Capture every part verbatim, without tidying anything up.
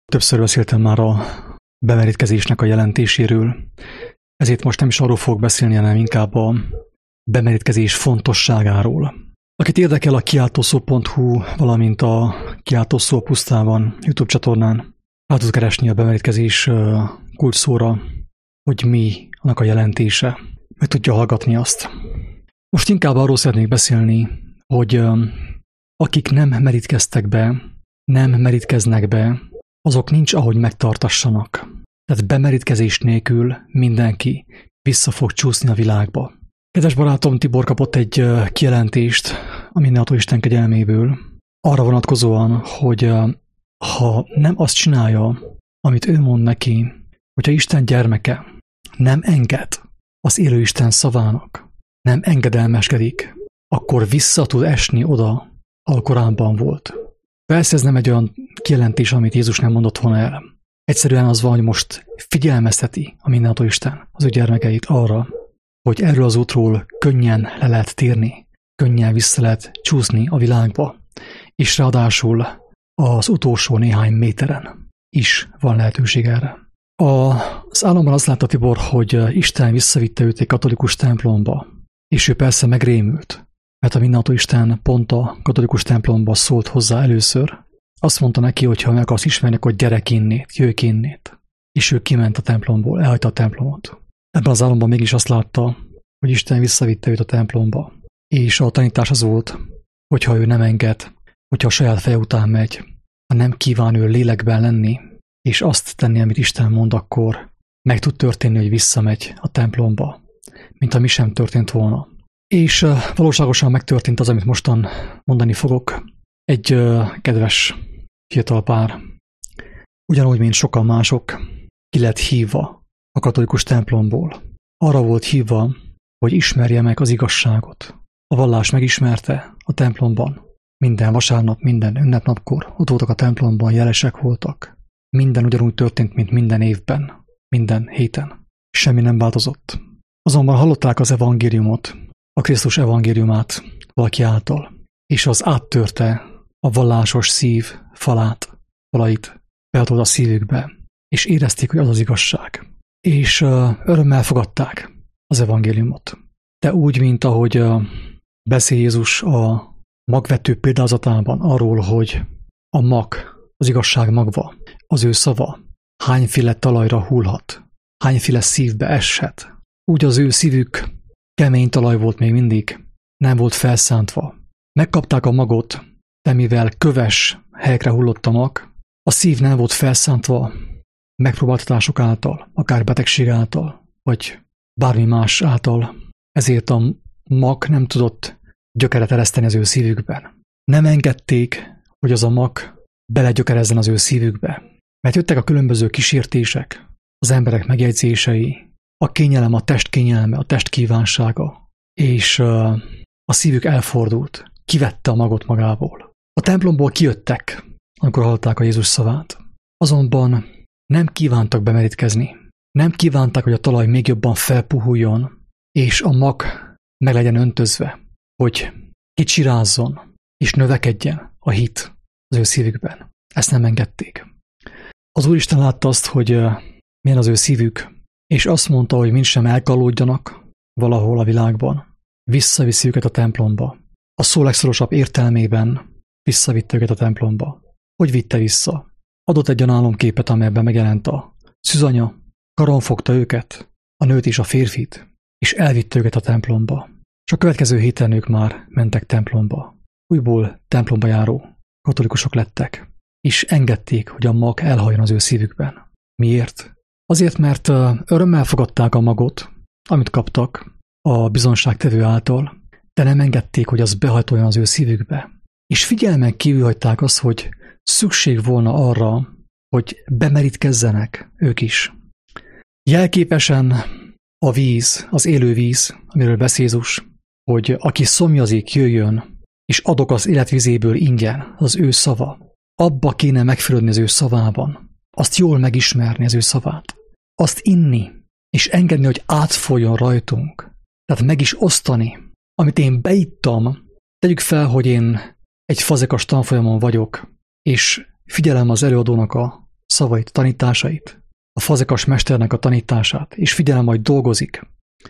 Többször beszéltem már a bemerítkezésnek a jelentéséről, ezért most nem is arról fogok beszélni, hanem inkább a bemerítkezés fontosságáról. Akit érdekel, a kiáltószó pont hu, valamint a Kiáltószó pusztában YouTube csatornán rá tud keresni a bemerítkezés kulcsszóra, hogy mi annak a jelentése, meg tudja hallgatni azt. Most inkább arról szeretnék beszélni, hogy akik nem merítkeztek be, nem merítkeznek be, azok nincs ahogy megtartassanak. Tehát bemerítkezés nélkül mindenki vissza fog csúszni a világba. Kedves barátom Tibor kapott egy kijelentést a mindenható Isten kegyelméből, arra vonatkozóan, hogy ha nem azt csinálja, amit ő mond neki, hogyha Isten gyermeke nem enged az élő Isten szavának, nem engedelmeskedik, akkor vissza tud esni oda, ahol korábban volt. Persze ez nem egy olyan kijelentés, amit Jézus nem mondott volna el. Egyszerűen az van, hogy most figyelmezteti a mindenható Isten az ő gyermekeit arra, hogy erről az útról könnyen le lehet térni, könnyen vissza lehet csúszni a világba, és ráadásul az utolsó néhány méteren is van lehetőség erre. Az államban azt látta Tibor, hogy Isten visszavitte őt egy katolikus templomba, és ő persze megrémült, mert a mindenható Isten pont a katolikus templomba szólt hozzá először. Azt mondta neki, hogy ha meg akarsz ismerni, akkor gyere innét, jöjj innét. És ő kiment a templomból, elhagyta a templomot. Ebben az álomban mégis azt látta, hogy Isten visszavitte őt a templomba. És a tanítás az volt, hogyha ő nem enged, hogyha a saját feje után megy, ha nem kíván ő lélekben lenni, és azt tenni, amit Isten mond, akkor meg tud történni, hogy visszamegy a templomba, mint ami sem történt volna. És uh, valóságosan megtörtént az, amit mostan mondani fogok. Egy uh, kedves fiatal pár, ugyanúgy, mint sokan mások, ki lett hívva a katolikus templomból. Arra volt hívva, hogy ismerje meg az igazságot. A vallás megismerte a templomban. Minden vasárnap, minden ünnepnapkor ott voltak a templomban, jelesek voltak. Minden ugyanúgy történt, mint minden évben, minden héten. Semmi nem változott. Azonban hallották az evangéliumot, a Krisztus evangéliumát valaki által, és az áttörte a vallásos szív falát, falait, behatolt a szívükbe, és érezték, hogy az az igazság. És uh, örömmel fogadták az evangéliumot. De úgy, mint ahogy uh, beszél Jézus a magvető példázatában arról, hogy a mag, az igazság magva, az ő szava, hányféle talajra hullhat, hányféle szívbe eshet. Úgy az ő szívük kemény talaj volt még mindig, nem volt felszántva. Megkapták a magot, de mivel köves helyekre hullott a mag, a szív nem volt felszántva megpróbáltatások által, akár betegség által, vagy bármi más által. Ezért a mag nem tudott gyökeret ereszteni az ő szívükben. Nem engedték, hogy az a mag belegyökerezzen az ő szívükbe, mert jöttek a különböző kísértések, az emberek megjegyzései, a kényelem, a test kényelme, a test kívánsága, és uh, a szívük elfordult, kivette a magot magából. A templomból kijöttek, amikor hallották a Jézus szavát. Azonban nem kívántak bemerítkezni, nem kívánták, hogy a talaj még jobban felpuhuljon, és a mag meg legyen öntözve, hogy kicsirázzon, és növekedjen a hit az ő szívükben. Ezt nem engedték. Az Úristen látta azt, hogy uh, milyen az ő szívük, és azt mondta, hogy mindsem elkalódjanak valahol a világban. Visszaviszi őket a templomba. A szó legszorosabb értelmében visszavitte őket a templomba. Hogy vitte vissza? Adott egy olyan álomképet, amelyben megjelent a szűzanya, karon fogta őket, a nőt és a férfit, és elvitte őket a templomba. És a következő héten ők már mentek templomba. Újból templomba járó katolikusok lettek, és engedték, hogy a mag elhajjon az ő szívükben. Miért? Azért, mert örömmel fogadták a magot, amit kaptak a bizonságtevő által, de nem engedték, hogy az behajtoljon az ő szívükbe. És figyelmen kívül hagyták azt, hogy szükség volna arra, hogy bemerítkezzenek ők is. Jelképesen a víz, az élő víz, amiről beszél Jézus, hogy aki szomjazik, jöjjön, és adok az életvizéből ingyen, az ő szava. Abba kéne megfürödni az ő szavában, azt jól megismerni az ő szavát. Azt inni, és engedni, hogy átfoljon rajtunk. Tehát meg is osztani. Amit én beittam, tegyük fel, hogy én egy fazekas tanfolyamon vagyok, és figyelem az előadónak a szavait, tanításait, a fazekas mesternek a tanítását, és figyelem, majd dolgozik.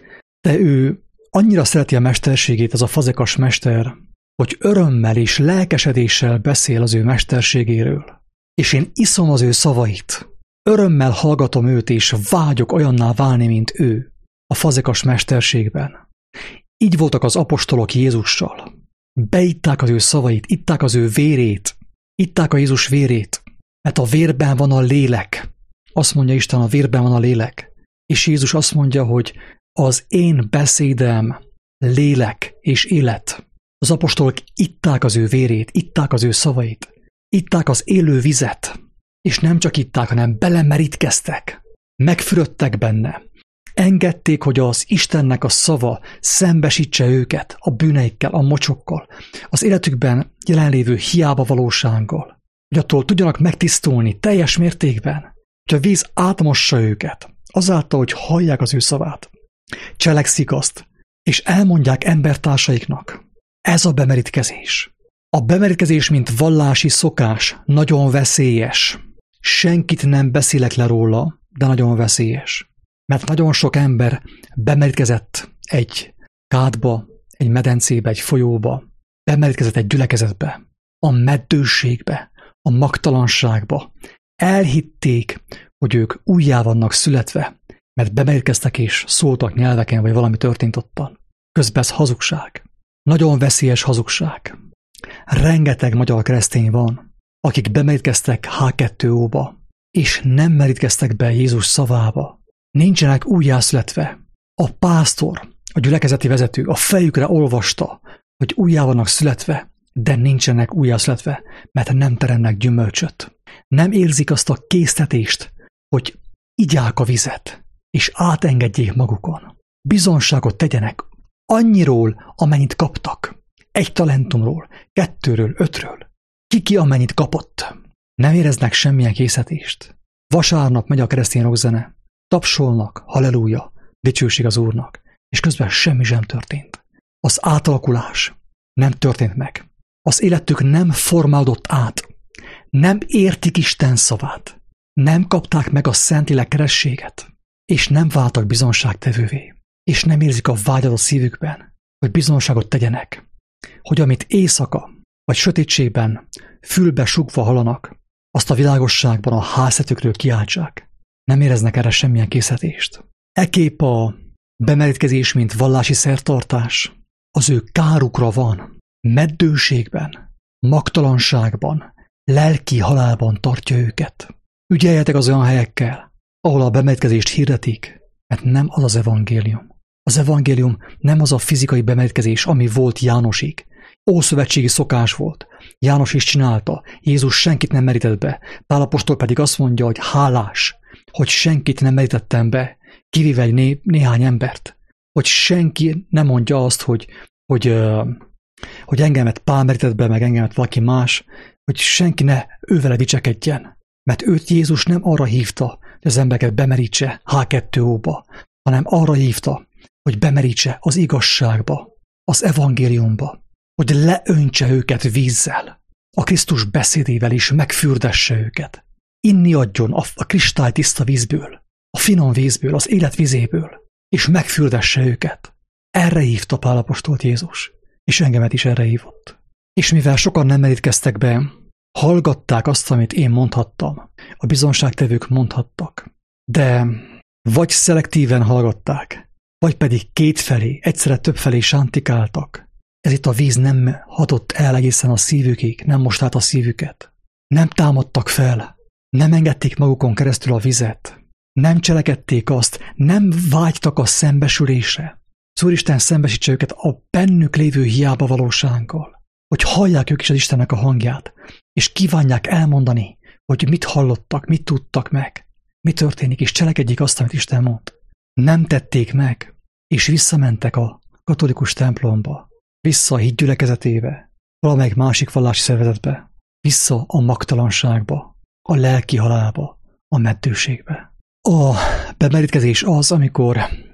De ő annyira szereti a mesterségét, ez a fazekas mester, hogy örömmel és lelkesedéssel beszél az ő mesterségéről. És én iszom az ő szavait. Örömmel hallgatom őt, és vágyok olyanná válni, mint ő, a fazekas mesterségben. Így voltak az apostolok Jézussal. Beitták az ő szavait, itták az ő vérét, itták a Jézus vérét, mert a vérben van a lélek. Azt mondja Isten, a vérben van a lélek. És Jézus azt mondja, hogy az én beszédem lélek és élet. Az apostolok itták az ő vérét, itták az ő szavait, itták az élő vizet, és nem csak itták, hanem belemerítkeztek, megfürödtek benne, engedték, hogy az Istennek a szava szembesítse őket a bűneikkel, a mocsokkal, az életükben jelenlévő hiába valósággal, hogy attól tudjanak megtisztulni teljes mértékben, hogy a víz átmossa őket, azáltal, hogy hallják az ő szavát, cselekszik azt, és elmondják embertársaiknak. Ez a bemerítkezés. A bemerítkezés, mint vallási szokás, nagyon veszélyes. Senkit nem beszélek le róla, de nagyon veszélyes. Mert nagyon sok ember bemerítkezett egy kádba, egy medencébe, egy folyóba, bemerítkezett egy gyülekezetbe, a meddőségbe, a magtalanságba. Elhitték, hogy ők újjá vannak születve, mert bemerítkeztek és szóltak nyelveken, vagy valami történt ottan. Közben ez hazugság. Nagyon veszélyes hazugság. Rengeteg magyar keresztény van, akik bemerítkeztek há kettő óba, és nem merítkeztek be Jézus szavába. Nincsenek újjászületve. A pásztor, a gyülekezeti vezető a fejükre olvasta, hogy újjá vannak születve, de nincsenek újjászületve, mert nem teremnek gyümölcsöt. Nem érzik azt a késztetést, hogy igyák a vizet, és átengedjék magukon. Bizonságot tegyenek annyiról, amennyit kaptak. Egy talentumról, kettőről, ötről. Ki-ki amennyit kapott. Nem éreznek semmilyen készítést. Vasárnap megy a keresztény rockzene. Tapsolnak, halleluja, dicsőség az Úrnak. És közben semmi sem történt. Az átalakulás nem történt meg. Az életük nem formálódott át. Nem értik Isten szavát. Nem kapták meg a Szentlélek kerességet. És nem váltak bizonságtevővé. És nem érzik a vágyat a szívükben, hogy bizonságot tegyenek. Hogy amit éjszaka vagy sötétségben fülbe sugva hallanak, azt a világosságban a háztetükről kiáltsák. Nem éreznek erre semmilyen készítést. Ekképp a bemerítkezés, mint vallási szertartás, az ő kárukra van, meddőségben, magtalanságban, lelki halálban tartja őket. Ügyeljetek az olyan helyekkel, ahol a bemerítkezést hirdetik, mert nem az az evangélium. Az evangélium nem az a fizikai bemerítkezés, ami volt Jánosig. Ószövetségi szokás volt. János is csinálta. Jézus senkit nem merített be. Pál apostol pedig azt mondja, hogy hálás, hogy senkit nem merítettem be, kivéve egy né- néhány embert. Hogy senki nem mondja azt, hogy, hogy, uh, hogy engemet Pál merített be, meg engemet valaki más, hogy senki ne ővele dicsekedjen. Mert őt Jézus nem arra hívta, hogy az embereket bemerítse há kettő óba, hanem arra hívta, hogy bemerítse az igazságba, az evangéliumba, hogy leöntse őket vízzel, a Krisztus beszédével is megfürdesse őket. Inni adjon a, a kristálytiszta vízből, a finom vízből, az élet vizéből, és megfürdesse őket. Erre hívta Pál apostolt Jézus, és engemet is erre hívott. És mivel sokan nem merítkeztek be, hallgatták azt, amit én mondhattam, a bizonságtevők mondhattak, de vagy szelektíven hallgatták, vagy pedig kétfelé, egyszerre többfelé sántikáltak. Ez itt a víz nem hatott el egészen a szívükig, nem most át a szívüket. Nem támadtak fel, nem engedték magukon keresztül a vizet, nem cselekedték azt, nem vágytak a szembesülésre. Az Úristen szembesítse őket a bennük lévő hiába valósággal, hogy hallják ők is az Istennek a hangját, és kívánják elmondani, hogy mit hallottak, mit tudtak meg, mi történik, és cselekedjék azt, amit Isten mond. Nem tették meg, és visszamentek a katolikus templomba, vissza a hit gyülekezetébe, valamelyik másik vallási szervezetbe, vissza a magtalanságba, a lelki halálba, a meddőségbe. A bemerítkezés az, amikor,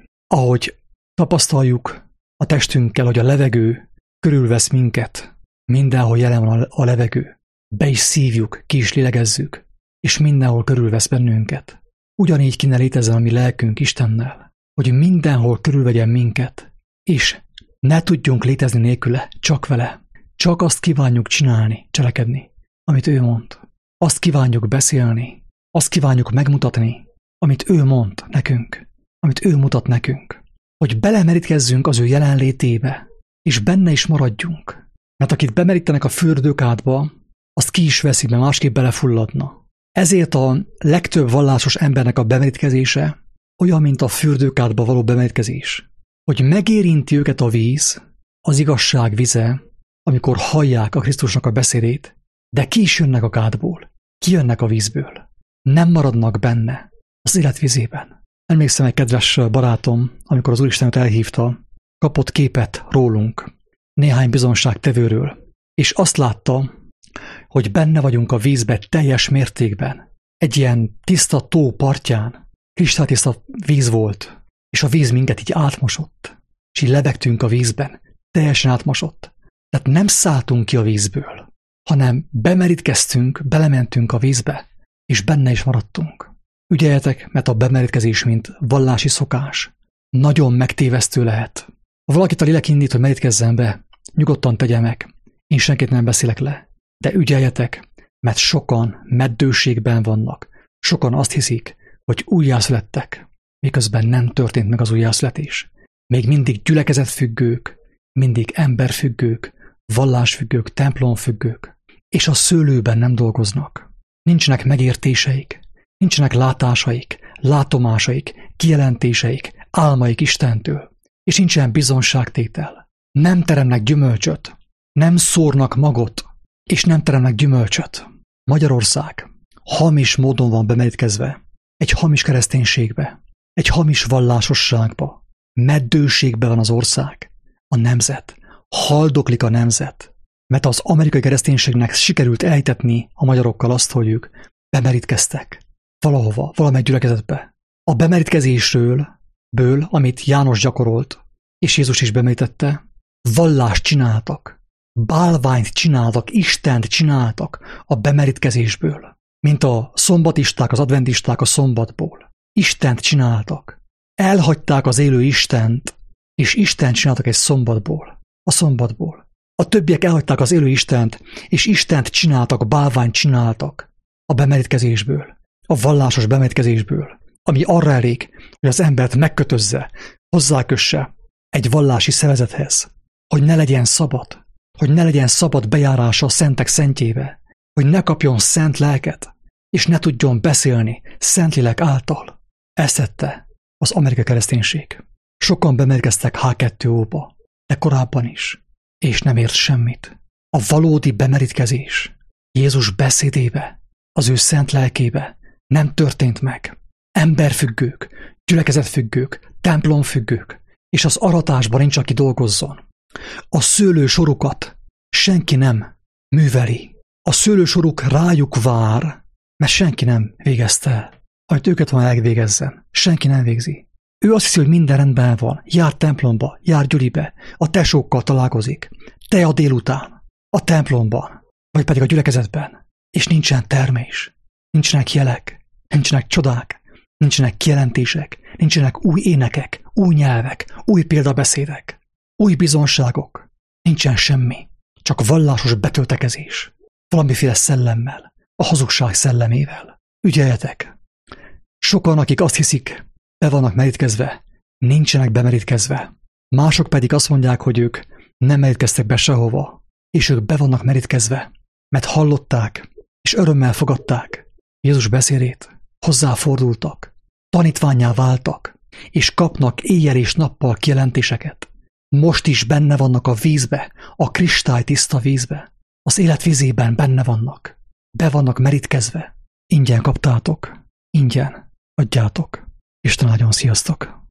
ahogy tapasztaljuk a testünkkel, hogy a levegő körülvesz minket, mindenhol jelen van a levegő, be is szívjuk, ki is lélegezzük, és mindenhol körülvesz bennünket. Ugyanígy kéne létezzen a mi lelkünk Istennel, hogy mindenhol körülvegyen minket, és ne tudjunk létezni nélküle, csak vele. Csak azt kívánjuk csinálni, cselekedni, amit ő mond. Azt kívánjuk beszélni, azt kívánjuk megmutatni, amit ő mond nekünk, amit ő mutat nekünk. Hogy belemerítkezzünk az ő jelenlétébe, és benne is maradjunk. Mert akit bemerítenek a fürdőkádba, azt ki is veszik, mert másképp belefulladna. Ezért a legtöbb vallásos embernek a bemerítkezése olyan, mint a fürdőkádba való bemerítkezés. Hogy megérinti őket a víz, az igazság vize, amikor hallják a Krisztusnak a beszédét, de ki is jönnek a kádból, kijönnek a vízből. Nem maradnak benne, az élet vizében. Emlékszem, egy kedves barátom, amikor az Úristen őt elhívta, kapott képet rólunk, néhány bizonságtevőről, és azt látta, hogy benne vagyunk a vízbe teljes mértékben. Egy ilyen tiszta tó partján, kristálytiszta víz volt, és a víz minket így átmosott, és így lebegtünk a vízben, teljesen átmosott. Tehát nem szálltunk ki a vízből, hanem bemerítkeztünk, belementünk a vízbe, és benne is maradtunk. Ügyeljetek, mert a bemerítkezés, mint vallási szokás, nagyon megtévesztő lehet. Ha valakit a lélek indít, hogy merítkezzen be, nyugodtan tegye meg. Én senkit nem beszélek le. De ügyeljetek, mert sokan meddőségben vannak. Sokan azt hiszik, hogy újjászülettek, miközben nem történt meg az újjászületés. Még mindig gyülekezetfüggők, mindig emberfüggők, vallásfüggők, templomfüggők, és a szőlőben nem dolgoznak. Nincsenek megértéseik, nincsenek látásaik, látomásaik, kijelentéseik, álmaik Istentől, és nincsen bizonságtétel. Nem teremnek gyümölcsöt, nem szórnak magot, és nem teremnek gyümölcsöt. Magyarország hamis módon van bemerítkezve, egy hamis kereszténységbe, egy hamis vallásosságba, meddőségbe van az ország, a nemzet, haldoklik a nemzet, mert az amerikai kereszténységnek sikerült elhitetni a magyarokkal azt, hogy ők bemerítkeztek valahova, valamely gyülekezetbe. A bemerítkezésről, ből, amit János gyakorolt, és Jézus is bemerítette, vallást csináltak, bálványt csináltak, Istent csináltak a bemerítkezésből, mint a szombatisták, az adventisták a szombatból. Istent csináltak. Elhagyták az élő Istent, és Istent csináltak egy szombatból, a szombatból. A többiek elhagyták az élő Istent, és Istent csináltak, bálványt csináltak a bemerítkezésből, a vallásos bemerítkezésből, ami arra elég, hogy az embert megkötözze, hozzákösse egy vallási szervezethez, hogy ne legyen szabad, hogy ne legyen szabad bejárása a szentek szentjébe, hogy ne kapjon szent lelket, és ne tudjon beszélni Szentlélek által. Ezt tette az amerikai kereszténység. Sokan bemerítkeztek há kettő óba, de korábban is, és nem ért semmit. A valódi bemerítkezés Jézus beszédébe, az ő szent lelkébe nem történt meg. Emberfüggők, gyülekezetfüggők, templomfüggők, és az aratásban nincs, aki dolgozzon. A szőlősorukat senki nem műveli. A szőlősoruk rájuk vár, mert senki nem végezte el. Amit őket van elvégezzen, senki nem végzi. Ő azt hiszi, hogy minden rendben van, jár templomba, jár gyülibe, a tesókkal találkozik, te a délután, a templomban, vagy pedig a gyülekezetben, és nincsen termés, nincsenek jelek, nincsenek csodák, nincsenek kijelentések, nincsenek új énekek, új nyelvek, új példabeszédek, új bizonságok, nincsen semmi, csak vallásos betöltekezés, valamiféle szellemmel, a hazugság szellemével. Ügyeljetek! Sokan, akik azt hiszik, be vannak merítkezve, nincsenek bemerítkezve. Mások pedig azt mondják, hogy ők nem merítkeztek be sehova, és ők be vannak merítkezve, mert hallották, és örömmel fogadták Jézus beszédét, hozzáfordultak, tanítvánnyá váltak, és kapnak éjjel és nappal kijelentéseket. Most is benne vannak a vízbe, a kristálytiszta vízbe, az élet vízében benne vannak, be vannak merítkezve. Ingyen kaptátok, ingyen adjátok. Isten áldjon, sziasztok!